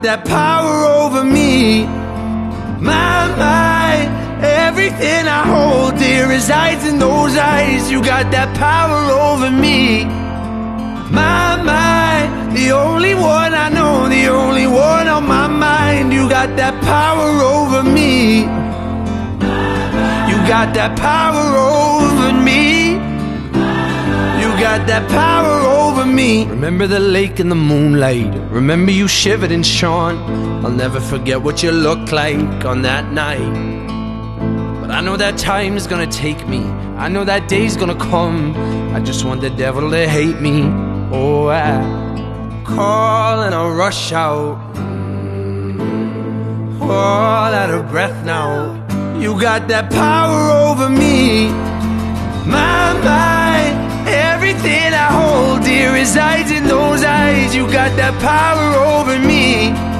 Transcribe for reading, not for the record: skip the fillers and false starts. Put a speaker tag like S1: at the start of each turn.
S1: That power over me, my, everything I hold dear resides in those eyes. You got that power over me, my, the only one I know, the only one on my mind. You got that power over me, you got that power over me. You got that power over me. Remember the lake in the moonlight, remember you shivered and shone. I'll never forget what you looked like on that night. But I know that time is gonna take me, I know that day's gonna come. I just want the devil to hate me. Oh, I call and I rush out, all out of breath now. You got that power over me, my, everything I hold dear resides in those eyes. You got that power over me.